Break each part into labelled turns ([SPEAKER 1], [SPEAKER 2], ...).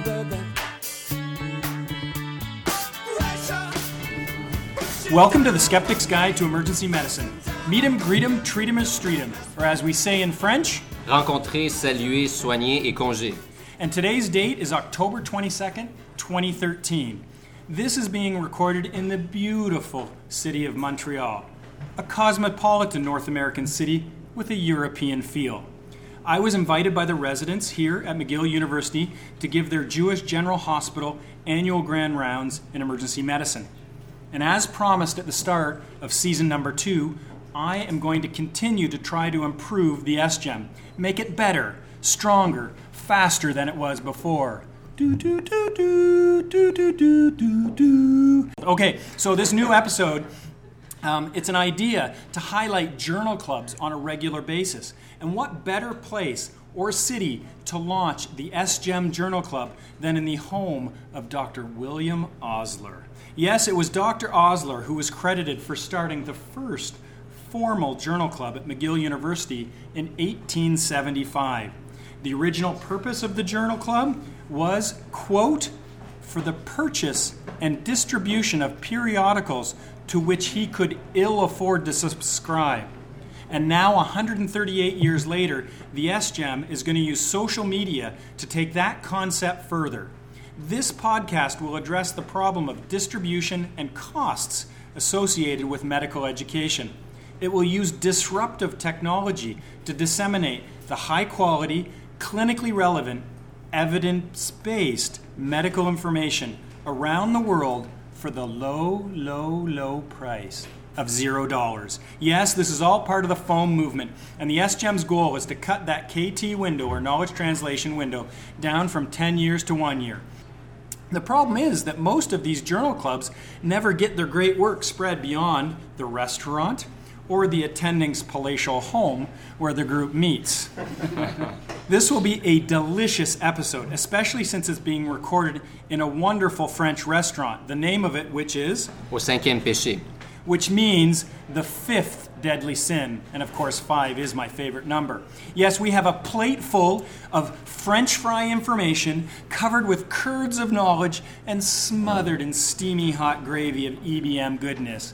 [SPEAKER 1] Welcome to the Skeptic's Guide to Emergency Medicine. Meet him, greet him, treat him, treat him, or as we say in French,
[SPEAKER 2] rencontrer, saluer, soigner et congé.
[SPEAKER 1] And today's date is October 22nd, 2013. This is being recorded in the beautiful city of Montreal, a cosmopolitan North American city with a European feel. I was invited by the residents here at McGill University to give their Jewish General Hospital annual grand rounds in emergency medicine. And as promised at the start of season number 2, I am going to continue to try to improve the SGEM, make it better, stronger, faster than it was before. Okay, so this new episode, it's an idea to highlight journal clubs on a regular basis. And what better place or city to launch the SGEM Journal Club than in the home of Dr. William Osler. Yes, it was Dr. Osler who was credited for starting the first formal journal club at McGill University in 1875. The original purpose of the journal club was, quote, for the purchase and distribution of periodicals to which he could ill afford to subscribe. And now, 138 years later, the SGEM is going to use social media to take that concept further. This podcast will address the problem of distribution and costs associated with medical education. It will use disruptive technology to disseminate the high-quality, clinically relevant, evidence-based medical information around the world for the low price of $0. Yes, this is all part of the FOAM movement, and the SGEM's goal is to cut that KT window, or knowledge translation window, down from 10 years to 1 year. The problem is that most of these journal clubs never get their great work spread beyond the restaurant or the attending's palatial home where the group meets. This will be a delicious episode, especially since it's being recorded in a wonderful French restaurant, the name of it which is
[SPEAKER 2] Au cinquième péché.
[SPEAKER 1] Which means the fifth deadly sin. And of course, 5 is my favorite number. Yes, we have a plate full of French fry information covered with curds of knowledge and smothered in steamy hot gravy of EBM goodness.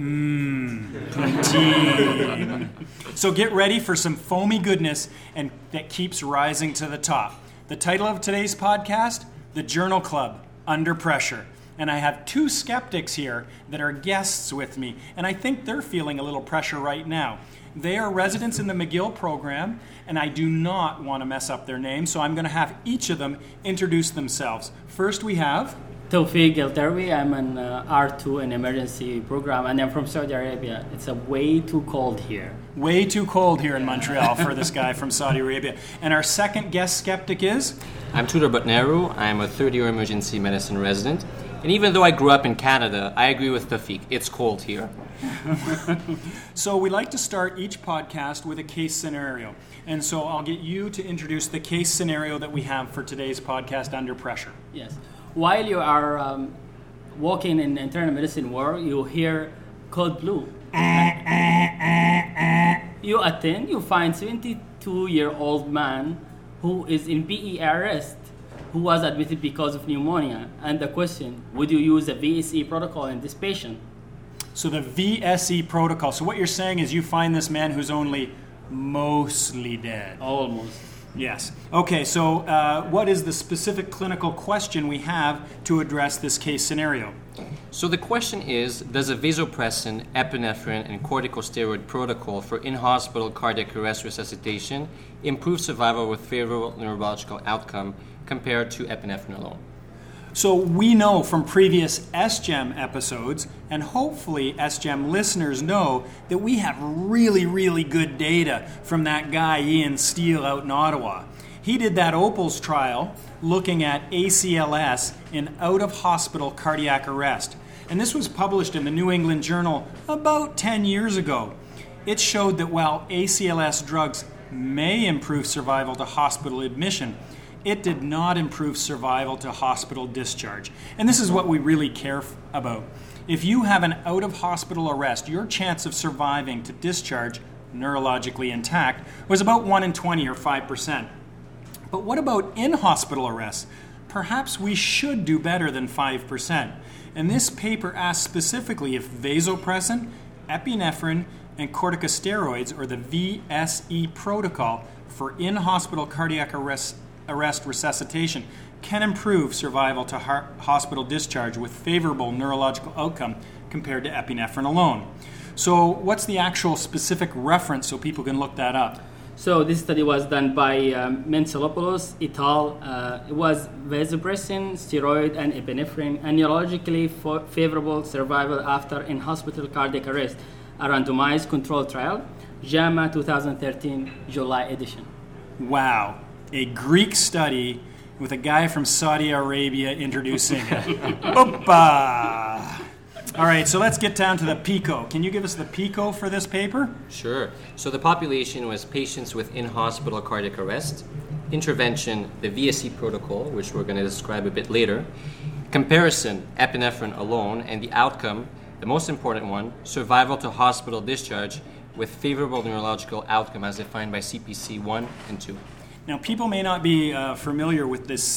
[SPEAKER 1] Poutine. So get ready for some foamy goodness and that keeps rising to the top. The title of today's podcast, The Journal Club, Under Pressure. And I have 2 skeptics here that are guests with me, and I think they're feeling a little pressure right now. They are residents in the McGill program, and I do not want to mess up their names, so I'm going to have each of them introduce themselves. First we have
[SPEAKER 3] Tawfiq Eltarwi. I'm an R2 in emergency program, and I'm from Saudi Arabia. It's way too cold here.
[SPEAKER 1] Way too cold here in Montreal for this guy from Saudi Arabia. And our second guest skeptic is?
[SPEAKER 2] I'm Tudor Butneru. I'm a third-year emergency medicine resident. And even though I grew up in Canada, I agree with Tawfiq. It's cold here.
[SPEAKER 1] So we like to start each podcast with a case scenario. And so I'll get you to introduce the case scenario that we have for today's podcast, Under Pressure.
[SPEAKER 3] Yes. While you are walking in internal medicine ward, you hear code blue. You attend, you find 72-year-old man who is in PE arrest, who was admitted because of pneumonia. And the question, would you use a VSE protocol in this patient?
[SPEAKER 1] So the VSE protocol. So what you're saying is you find this man who's only mostly dead.
[SPEAKER 3] Almost.
[SPEAKER 1] Yes. Okay, so what is the specific clinical question we have to address this case scenario?
[SPEAKER 2] So the question is, does a vasopressin, epinephrine, and corticosteroid protocol for in-hospital cardiac arrest resuscitation improve survival with favorable neurological outcome compared to epinephrine alone?
[SPEAKER 1] So we know from previous SGEM episodes, and hopefully SGEM listeners know, that we have really good data from that guy Ian Steele out in Ottawa. He did that OPALS trial looking at ACLS in out-of-hospital cardiac arrest. And this was published in the New England Journal about 10 years ago. It showed that while ACLS drugs may improve survival to hospital admission, it did not improve survival to hospital discharge. And this is what we really care about. If you have an out-of-hospital arrest, your chance of surviving to discharge neurologically intact was about 1 in 20 or 5%. But what about in-hospital arrests? perhaps we should do better than 5%. And this paper asks specifically if vasopressin, epinephrine, and corticosteroids, or the VSE protocol for in-hospital cardiac arrest resuscitation, can improve survival to hospital discharge with favorable neurological outcome compared to epinephrine alone. So what's the actual specific reference so people can look that up?
[SPEAKER 3] So this study was done by Mentzelopoulos et al. It was vasopressin, steroid, and epinephrine, and neurologically favorable survival after in-hospital cardiac arrest, a randomized controlled trial, JAMA 2013, July edition.
[SPEAKER 1] Wow, a Greek study with a guy from Saudi Arabia introducing it. Opa! All right, so let's get down to the PICO. Can you give us the PICO for this paper?
[SPEAKER 2] Sure. So the population was patients with in-hospital cardiac arrest, intervention, the VSE protocol, which we're going to describe a bit later, comparison, epinephrine alone, and the outcome, the most important one, survival to hospital discharge with favorable neurological outcome as defined by CPC 1 and 2.
[SPEAKER 1] Now, people may not be familiar with this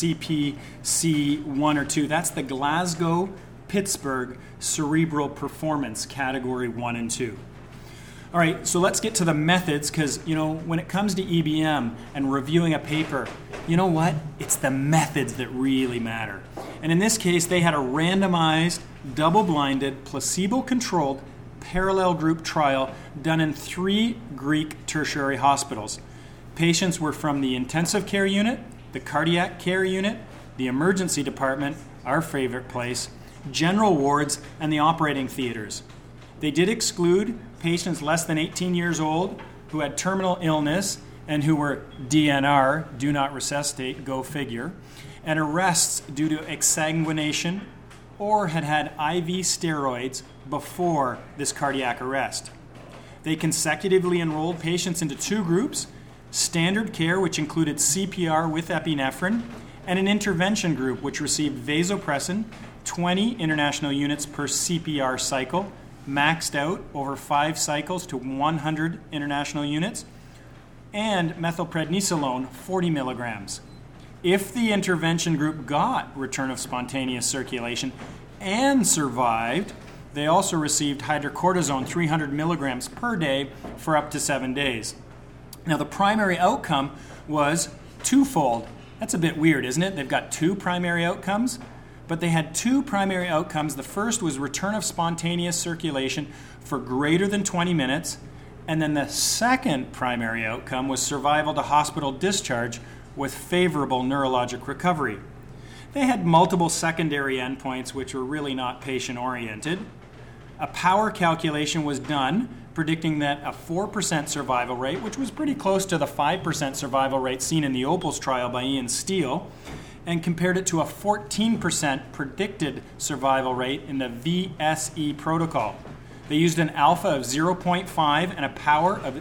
[SPEAKER 1] CPC 1 or 2. That's the Glasgow-Pittsburgh Cerebral Performance Category 1 and 2. All right, so let's get to the methods, because, when it comes to EBM and reviewing a paper, you know what? It's the methods that really matter. And in this case, they had a randomized, double-blinded, placebo-controlled, parallel group trial done in 3 Greek tertiary hospitals. Patients were from the intensive care unit, the cardiac care unit, the emergency department, our favorite place, general wards, and the operating theaters. They did exclude patients less than 18 years old who had terminal illness and who were DNR, do not resuscitate, go figure, and arrests due to exsanguination or had had IV steroids before this cardiac arrest. They consecutively enrolled patients into 2 groups, standard care, which included CPR with epinephrine, and an intervention group, which received vasopressin, 20 international units per CPR cycle, maxed out over 5 cycles to 100 international units, and methylprednisolone, 40 milligrams. If the intervention group got return of spontaneous circulation and survived, they also received hydrocortisone, 300 milligrams per day for up to 7 days. Now, the primary outcome was twofold. That's a bit weird, isn't it? They've got 2 primary outcomes, but they had 2 primary outcomes. The first was return of spontaneous circulation for greater than 20 minutes, and then the second primary outcome was survival to hospital discharge with favorable neurologic recovery. They had multiple secondary endpoints, which were really not patient-oriented. A power calculation was done, predicting that a 4% survival rate, which was pretty close to the 5% survival rate seen in the OPALS trial by Ian Steele, and compared it to a 14% predicted survival rate in the VSE protocol. They used an alpha of 0.5 and a power of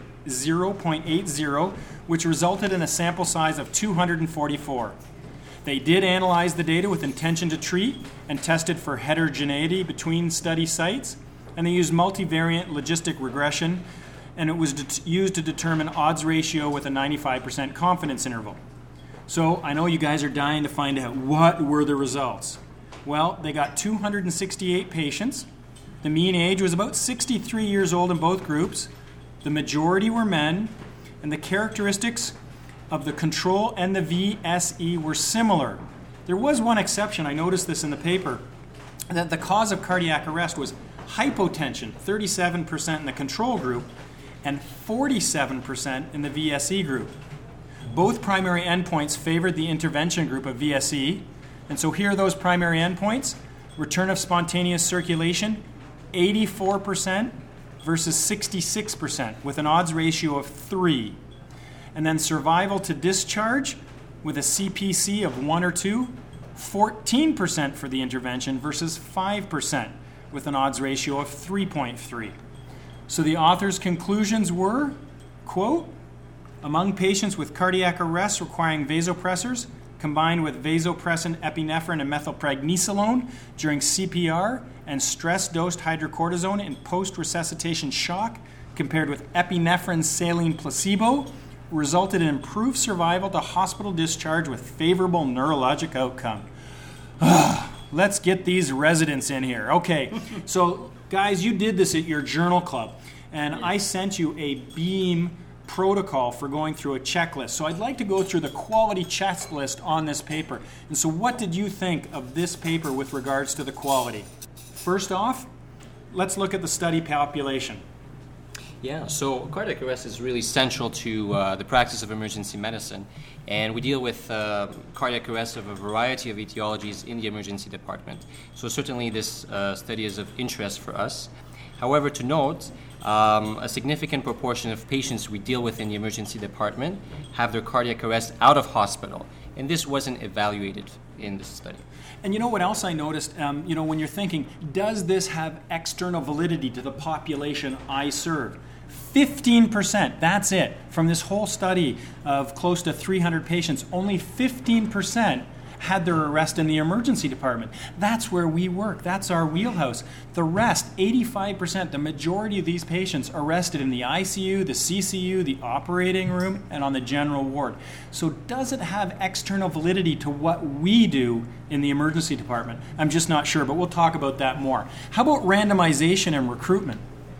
[SPEAKER 1] 0.80, which resulted in a sample size of 244. They did analyze the data with intention to treat and tested for heterogeneity between study sites, and they used multivariate logistic regression, and it was used to determine odds ratio with a 95% confidence interval. So I know you guys are dying to find out what were the results. Well, they got 268 patients. The mean age was about 63 years old in both groups. The majority were men, and the characteristics of the control and the VSE were similar. There was one exception, I noticed this in the paper, that the cause of cardiac arrest was hypotension, 37% in the control group and 47% in the VSE group. Both primary endpoints favored the intervention group of VSE, and so here are those primary endpoints. Return of spontaneous circulation, 84% versus 66% with an odds ratio of 3. And then survival to discharge with a CPC of 1 or 2, 14% for the intervention versus 5% with an odds ratio of 3.3. So the author's conclusions were, quote, among patients with cardiac arrest requiring vasopressors, combined with vasopressin, epinephrine, and methylprednisolone during CPR and stress-dosed hydrocortisone in post-resuscitation shock, compared with epinephrine saline placebo, resulted in improved survival to hospital discharge with favorable neurologic outcome. Let's get these residents in here. Okay, so guys, you did this at your journal club, and I sent you a BEAM protocol for going through a checklist. So I'd like to go through the quality checklist on this paper. And so what did you think of this paper with regards to the quality? First off, let's look at the study population.
[SPEAKER 2] Yeah, so cardiac arrest is really central to the practice of emergency medicine, and we deal with cardiac arrest of a variety of etiologies in the emergency department. So certainly this study is of interest for us. However, to note, a significant proportion of patients we deal with in the emergency department have their cardiac arrest out of hospital, and this wasn't evaluated in this study.
[SPEAKER 1] And you know what else I noticed? When you're thinking, does this have external validity to the population I serve? 15%, that's it. From this whole study of close to 300 patients, only 15% had their arrest in the emergency department. That's where we work. That's our wheelhouse. The rest, 85%, the majority of these patients arrested in the ICU, the CCU, the operating room, and on the general ward. So does it have external validity to what we do in the emergency department? I'm just not sure, but we'll talk about that more. How about randomization and recruitment?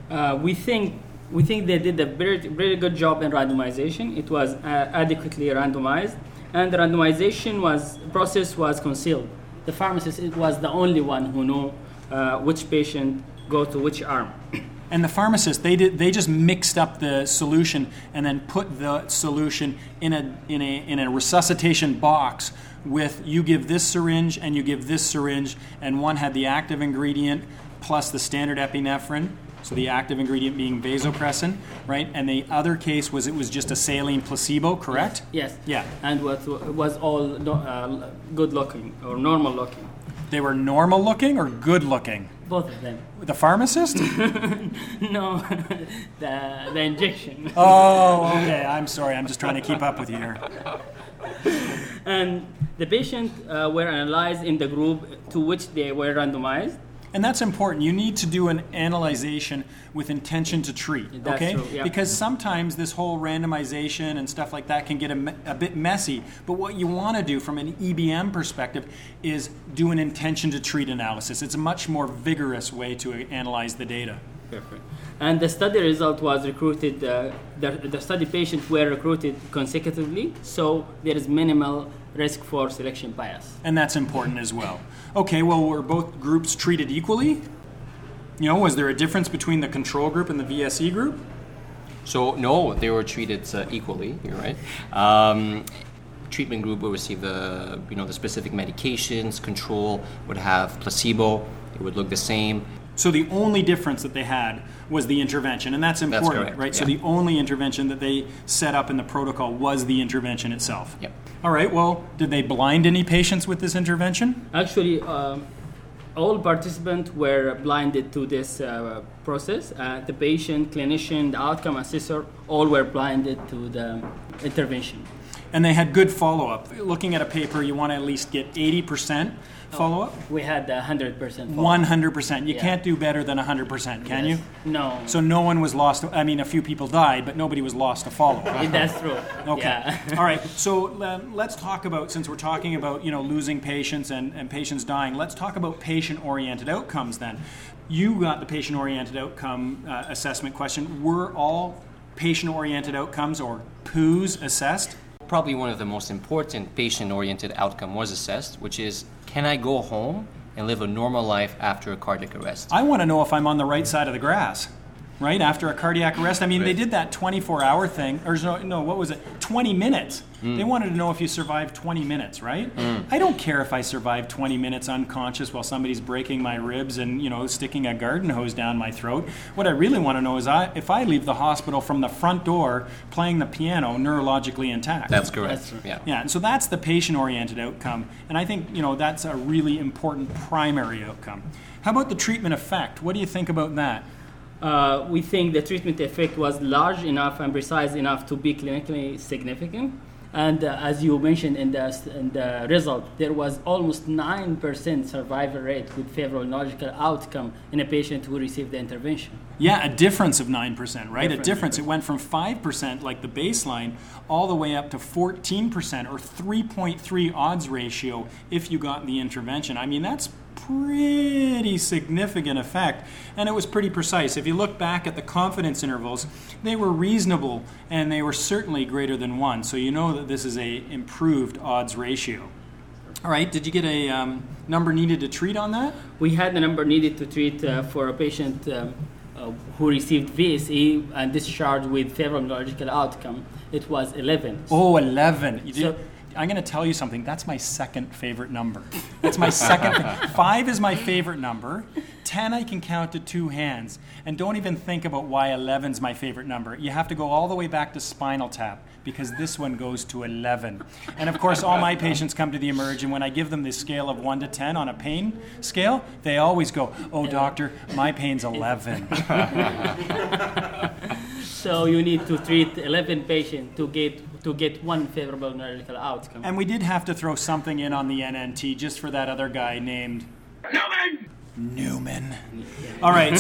[SPEAKER 3] We think they did a very good job in randomization. It was adequately randomized, and the randomization process was concealed. The pharmacist was the only one who knew which patient go to which arm.
[SPEAKER 1] And the pharmacist, they just mixed up the solution and then put the solution in a resuscitation box with, you give this syringe and you give this syringe, and one had the active ingredient plus the standard epinephrine. So the active ingredient being vasopressin, right? And the other case was it was just a saline placebo, correct?
[SPEAKER 3] Yes.
[SPEAKER 1] Yeah.
[SPEAKER 3] And what was all good looking or normal looking.
[SPEAKER 1] They were normal looking or good looking?
[SPEAKER 3] Both of them.
[SPEAKER 1] The pharmacist?
[SPEAKER 3] No, the injection.
[SPEAKER 1] Oh, okay. I'm sorry. I'm just trying to keep up with you here.
[SPEAKER 3] And the patient were analyzed in the group to which they were randomized.
[SPEAKER 1] And that's important. You need to do an analyzation with intention to treat,
[SPEAKER 3] That's
[SPEAKER 1] okay?
[SPEAKER 3] true, yeah.
[SPEAKER 1] Because sometimes this whole randomization and stuff like that can get a bit messy. But what you want to do from an EBM perspective is do an intention to treat analysis. It's a much more vigorous way to analyze the data.
[SPEAKER 3] Perfect. And the study result was recruited, the study patients were recruited consecutively, so there is minimal risk for selection bias.
[SPEAKER 1] And that's important as well. Okay, well, were both groups treated equally? Was there a difference between the control group and the VSE group?
[SPEAKER 2] So no, they were treated equally. You're right. Treatment group would receive the specific medications. Control would have placebo. It would look the same.
[SPEAKER 1] So the only difference that they had was the intervention, and that's important,
[SPEAKER 2] that's correct,
[SPEAKER 1] right?
[SPEAKER 2] Yeah.
[SPEAKER 1] So the only intervention that they set up in the protocol was the intervention itself.
[SPEAKER 2] Yep.
[SPEAKER 1] All right, well, did they blind any patients with this intervention?
[SPEAKER 3] Actually, all participants were blinded to this process. The patient, clinician, the outcome assessor, all were blinded to the intervention.
[SPEAKER 1] And they had good follow-up. Looking at a paper, you want to at least get 80% follow-up?
[SPEAKER 3] We had 100% follow-up.
[SPEAKER 1] 100%. You
[SPEAKER 3] Yeah.
[SPEAKER 1] can't do better than 100%, can
[SPEAKER 3] Yes.
[SPEAKER 1] you?
[SPEAKER 3] No.
[SPEAKER 1] So no one was lost. I mean, a few people died, but nobody was lost to follow-up.
[SPEAKER 3] That's true.
[SPEAKER 1] Okay.
[SPEAKER 3] Yeah.
[SPEAKER 1] All right. So let's talk about, since we're talking about losing patients and patients dying, let's talk about patient-oriented outcomes then. You got the patient-oriented outcome assessment question. Were all patient-oriented outcomes, or POOs, assessed?
[SPEAKER 2] Probably one of the most important patient-oriented outcome was assessed, which is, can I go home and live a normal life after a cardiac arrest?
[SPEAKER 1] I want to know if I'm on the right side of the grass, right? After a cardiac arrest. I mean,
[SPEAKER 2] Right.
[SPEAKER 1] They did that 24-hour thing, or no, what was it? 20 minutes. They wanted to know if you survived 20 minutes, right? I don't care if I survived 20 minutes unconscious while somebody's breaking my ribs and, sticking a garden hose down my throat. What I really want to know is if I leave the hospital from the front door playing the piano neurologically intact.
[SPEAKER 2] That's correct.
[SPEAKER 3] That's true.
[SPEAKER 2] Yeah.
[SPEAKER 1] Yeah, and so that's the patient-oriented outcome. And I think, that's a really important primary outcome. How about the treatment effect? What do you think about that?
[SPEAKER 3] We think the treatment effect was large enough and precise enough to be clinically significant. And as you mentioned in the result, there was almost 9% survival rate with favorable neurological outcome in a patient who received the intervention.
[SPEAKER 1] Yeah, a difference of 9%, right? A difference. It went from 5%, like the baseline, all the way up to 14% or 3.3 odds ratio if you got the intervention. I mean, that's pretty significant effect, and it was pretty precise. If you look back at the confidence intervals, they were reasonable, and they were certainly greater than 1, so you know that this is a improved odds ratio. All right, did you get a number needed to treat on that?
[SPEAKER 3] We had the number needed to treat for a patient who received VSE and discharged with favorable neurological outcome. It was 11.
[SPEAKER 1] Oh, 11. I'm going to tell you something. That's my second favorite number. That's my second. 5 is my favorite number. 10 I can count to 2 hands. And don't even think about why 11 is my favorite number. You have to go all the way back to Spinal Tap because this one goes to 11. And of course, all my patients come to the Emerge, and when I give them the scale of 1 to 10 on a pain scale, they always go, "Oh, doctor, my pain's 11."
[SPEAKER 3] So you need to treat 11 patients to get 1 favorable neurological outcome.
[SPEAKER 1] And we did have to throw something in on the NNT just for that other guy named Newman. All right,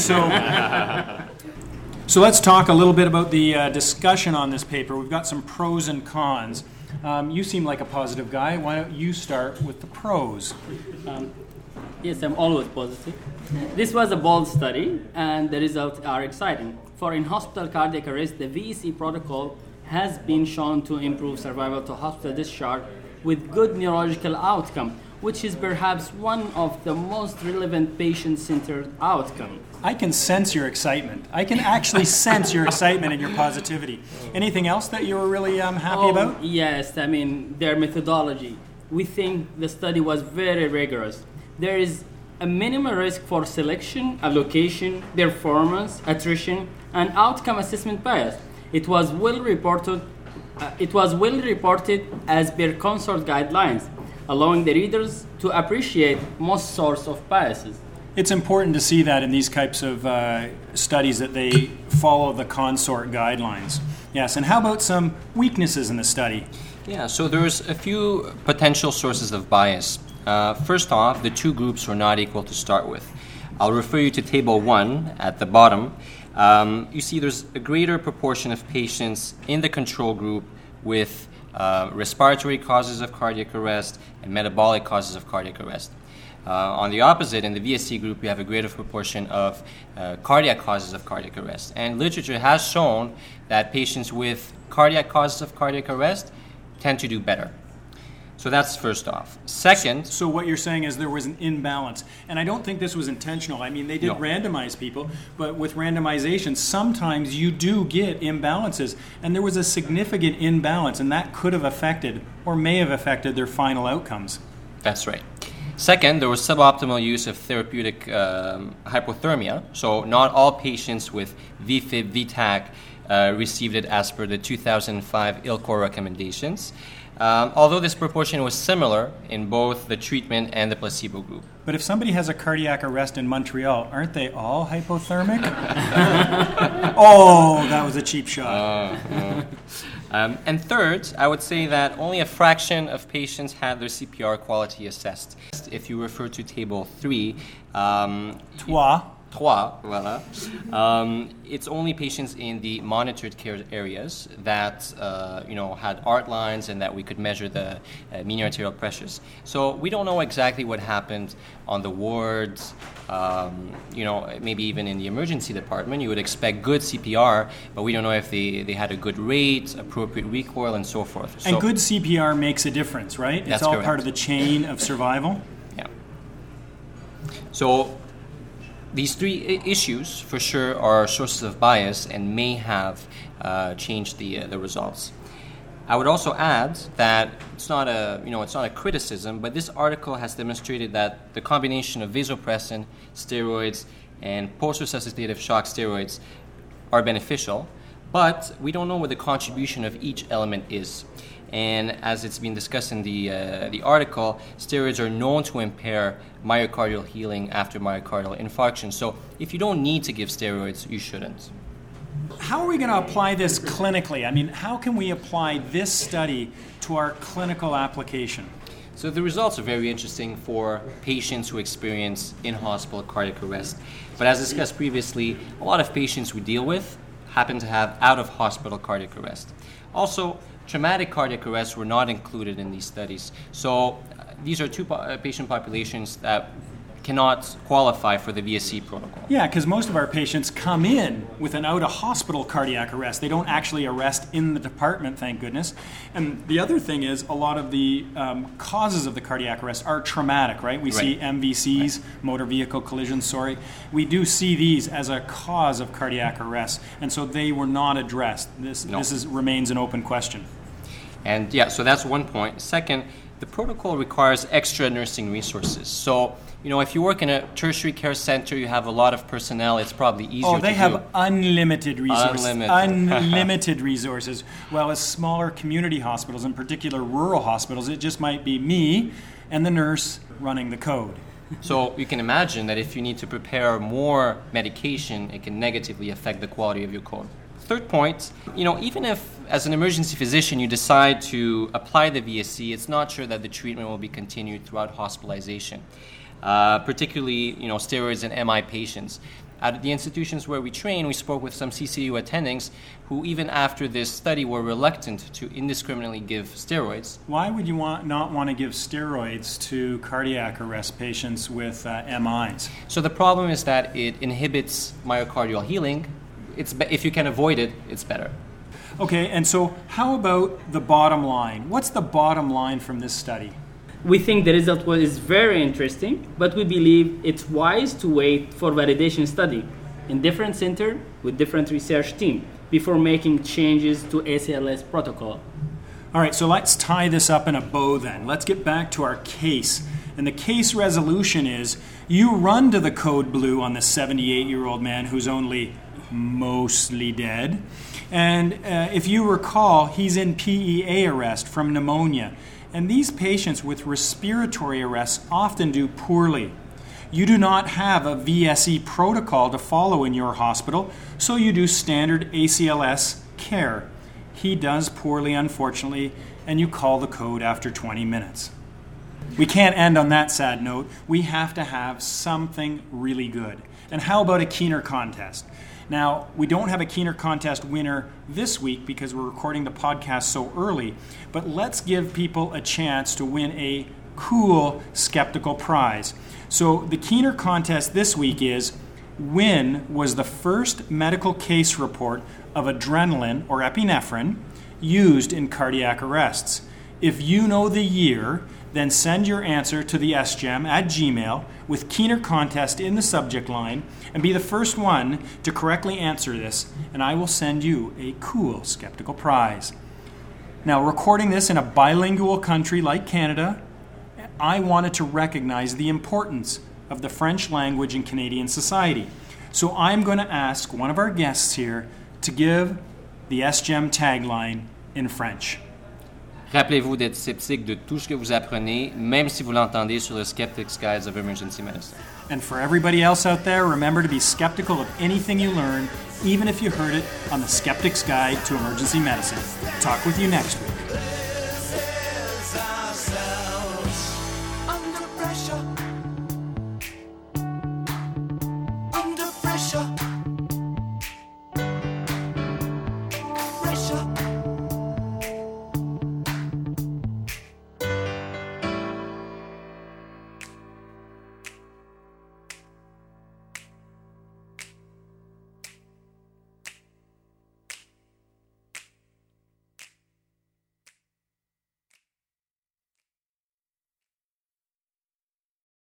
[SPEAKER 1] so let's talk a little bit about the discussion on this paper. We've got some pros and cons. You seem like a positive guy. Why don't you start with the pros?
[SPEAKER 3] Yes, I'm always positive. This was a bold study, and the results are exciting. For in-hospital cardiac arrest, the VSE protocol has been shown to improve survival to hospital discharge with good neurological outcome, which is perhaps one of the most relevant patient-centered outcomes.
[SPEAKER 1] I can sense your excitement. I can actually sense your excitement and your positivity. Anything else that you were really happy about?
[SPEAKER 3] Yes, I mean, their methodology. We think the study was very rigorous. There is a minimal risk for selection, allocation, performance, attrition, and outcome assessment bias. It was well reported as per consult guidelines, allowing the readers to appreciate most source of biases.
[SPEAKER 1] It's important to see that in these types of studies that they follow the consort guidelines. Yes, and how about some weaknesses in the study?
[SPEAKER 2] Yeah, so there's a few potential sources of bias. First off, the 2 groups were not equal to start with. I'll refer you to Table 1 at the bottom. You see there's a greater proportion of patients in the control group with respiratory causes of cardiac arrest and metabolic causes of cardiac arrest. On the opposite, in the VSE group, we have a greater proportion of cardiac causes of cardiac arrest. And literature has shown that patients with cardiac causes of cardiac arrest tend to do better. So that's first off. Second...
[SPEAKER 1] So what you're saying is there was an imbalance. And I don't think this was intentional. I mean, they did randomize people, but with randomization, sometimes you do get imbalances. And there was a significant imbalance, and that could have affected or may have affected their final outcomes.
[SPEAKER 2] That's right. Second, there was suboptimal use of therapeutic hypothermia. So not all patients with VFib, VTAC received it as per the 2005 ILCOR recommendations. Although this proportion was similar in both the treatment and the placebo group.
[SPEAKER 1] But if somebody has a cardiac arrest in Montreal, aren't they all hypothermic? Oh, that was a cheap shot.
[SPEAKER 2] And third, I would say that only a fraction of patients had their CPR quality assessed. If you refer to Table 3, voilà. It's only patients in the monitored care areas that had art lines and that we could measure the mean arterial pressures. So we don't know exactly what happened on the wards. Maybe even in the emergency department, you would expect good CPR, but we don't know if they had a good rate, appropriate recoil, and so forth.
[SPEAKER 1] And good CPR makes a difference, right?
[SPEAKER 2] That's
[SPEAKER 1] all
[SPEAKER 2] correct.
[SPEAKER 1] Part of the chain of survival.
[SPEAKER 2] Yeah. So these 3 issues, for sure, are sources of bias and may have changed the results. I would also add that it's not a criticism, but this article has demonstrated that the combination of vasopressin, steroids, and post-resuscitative shock steroids are beneficial, but we don't know what the contribution of each element is. And as it's been discussed in the article, steroids are known to impair myocardial healing after myocardial infarction. So if you don't need to give steroids, you shouldn't.
[SPEAKER 1] How are we going to apply this clinically? I mean, how can we apply this study to our clinical application?
[SPEAKER 2] So the results are very interesting for patients who experience in-hospital cardiac arrest. But as discussed previously, a lot of patients we deal with happen to have out-of-hospital cardiac arrest. Also, traumatic cardiac arrests were not included in these studies. So these are two patient populations that cannot qualify for the VSE protocol.
[SPEAKER 1] Yeah, because most of our patients come in with an out-of-hospital cardiac arrest. They don't actually arrest in the department, thank goodness. And the other thing is a lot of the causes of the cardiac arrest are traumatic, right? We see MVCs, motor vehicle collisions, We do see these as a cause of cardiac arrest, and so they were not addressed. This remains an open question.
[SPEAKER 2] And yeah, so that's one point. Second, the protocol requires extra nursing resources. So, if you work in a tertiary care center, you have a lot of personnel, it's probably easier to do.
[SPEAKER 1] Oh, they have unlimited resources. Unlimited resources. Well, as smaller community hospitals, in particular rural hospitals, it just might be me and the nurse running the code.
[SPEAKER 2] So you can imagine that if you need to prepare more medication, it can negatively affect the quality of your code. Third point, even if as an emergency physician you decide to apply the VSE, it's not sure that the treatment will be continued throughout hospitalization, particularly steroids in MI patients. At the institutions where we train, we spoke with some CCU attendings who even after this study were reluctant to indiscriminately give steroids.
[SPEAKER 1] Why would you not want to give steroids to cardiac arrest patients with MIs?
[SPEAKER 2] So the problem is that it inhibits myocardial healing. If you can avoid it, it's better.
[SPEAKER 1] Okay, and so how about the bottom line? What's the bottom line from this study?
[SPEAKER 3] We think the result is very interesting, but we believe it's wise to wait for validation study in different center with different research team before making changes to ACLS protocol.
[SPEAKER 1] All right, so let's tie this up in a bow then. Let's get back to our case. And the case resolution is you run to the code blue on the 78-year-old man who's only mostly dead. And if you recall, he's in PEA arrest from pneumonia. And these patients with respiratory arrests often do poorly. You do not have a VSE protocol to follow in your hospital, so you do standard ACLS care. He does poorly, unfortunately, and you call the code after 20 minutes. We can't end on that sad note. We have to have something really good. And how about a Keener contest? Now, we don't have a Keener contest winner this week because we're recording the podcast so early, but let's give people a chance to win a cool skeptical prize. So the Keener contest this week is, when was the first medical case report of adrenaline or epinephrine used in cardiac arrests? If you know the year, then send your answer to the SGEM at Gmail with Keener Contest in the subject line and be the first one to correctly answer this, and I will send you a cool skeptical prize. Now, recording this in a bilingual country like Canada, I wanted to recognize the importance of the French language in Canadian society. So I'm going to ask one of our guests here to give the SGEM tagline in French.
[SPEAKER 2] Rappelez-vous d'être sceptique de tout ce que vous apprenez, même si vous l'entendez sur the Skeptics Guides of Emergency Medicine.
[SPEAKER 1] And for everybody else out there, remember to be skeptical of anything you learn, even if you heard it on the Skeptics Guide to Emergency Medicine. Talk with you next week.
[SPEAKER 4] Under pressure.